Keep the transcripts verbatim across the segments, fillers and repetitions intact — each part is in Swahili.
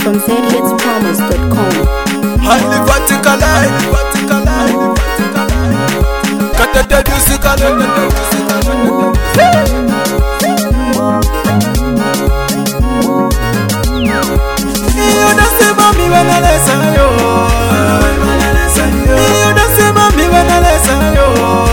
from z hits promise dot com. Highly vertical, highly vertical, highly vertical. Katata musical, you don't say mommy when I listen yo. You don't say mommy when I listen yo.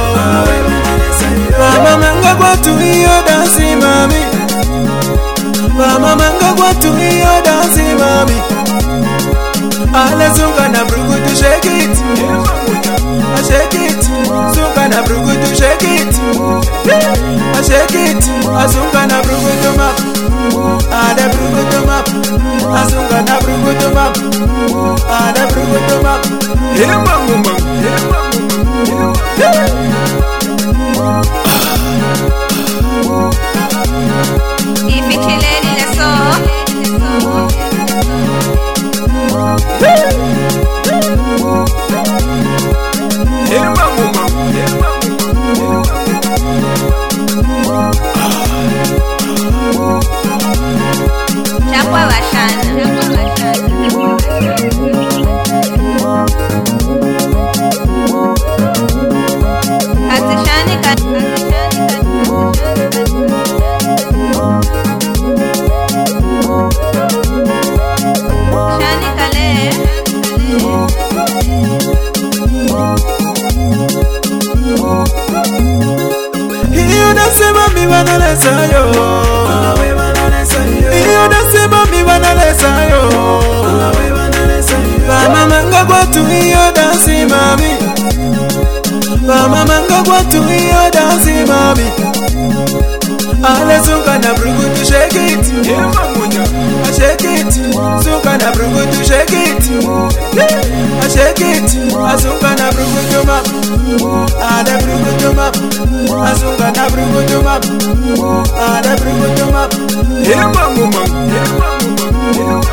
Mama manga kwa tu iyo dansi mami. Mama manga kwa tu iyo dansi mami. Ale zunga na brugu to shake it, I shake it. Zunga na brugu to shake it, I shake it. Azunga na brugu to map, ale brugu to map. Azunga na brugu to map, ale brugu to map. Hey mangu mangu, hey mangu mangu. If it lady let's go. Chapwa bashana. Katishani katishani Shani kale. You don't say mommy when I listen yo. You don't say mommy when I listen yo. Mama manga kwa tu iyo dansi mami. Mama manga kwa tu iyo dansi mami. Ale zunga na brugu to shake it, I shake it. Zunga na brugu to shake it, I shake it. Azunga na brugu to map, ale brugu to map. Azunga na brugu to map, ale brugu to map. Hey mangu mangu, hey mangu mangu.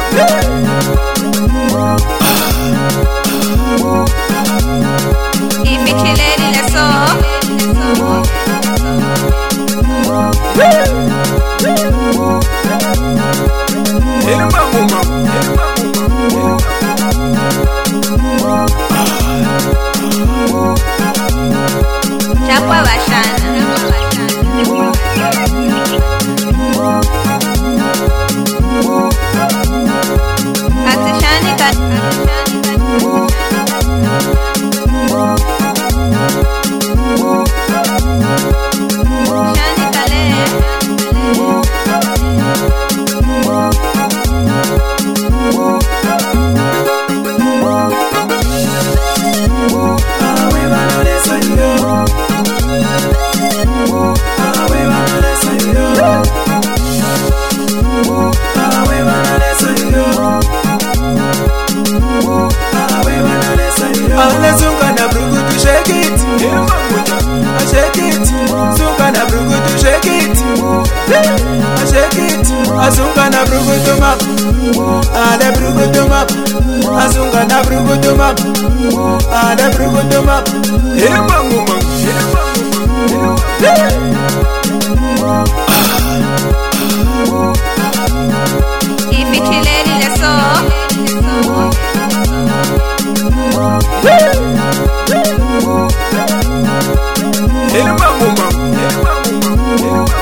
If it lady let's go. Hey mangu mangu, hey mangu Chapwa bashana. Katishani Shani kale. Ale zunga na brugu to shake it, I shake it. Zunga na brugu to shake it, I shake it. Azunga na brugu to map, ale brugu to map. Azunga na brugu to map, ale brugu to map. Hey mangu mangu, hey mangu mangu. If it lady let's go. Hey mangu mangu, hey mangu mangu.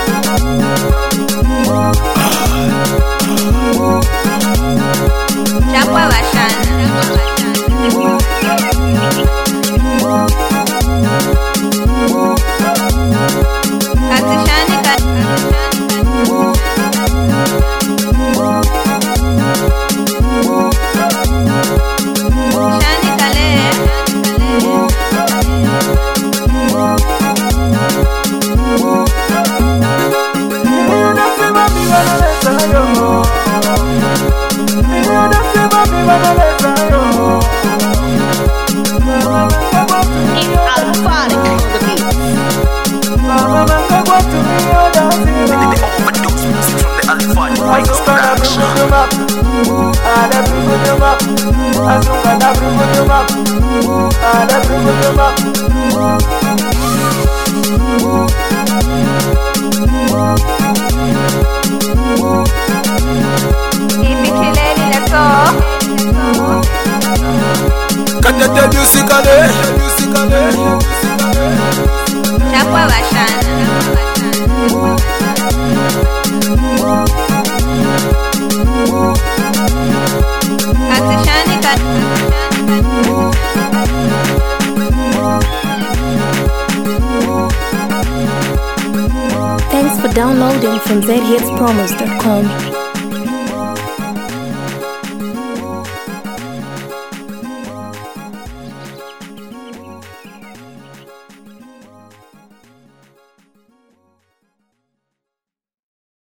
Chapwa bashana. Katishani Shani kale. If it lady let's go. Downloading from z hits promos dot com.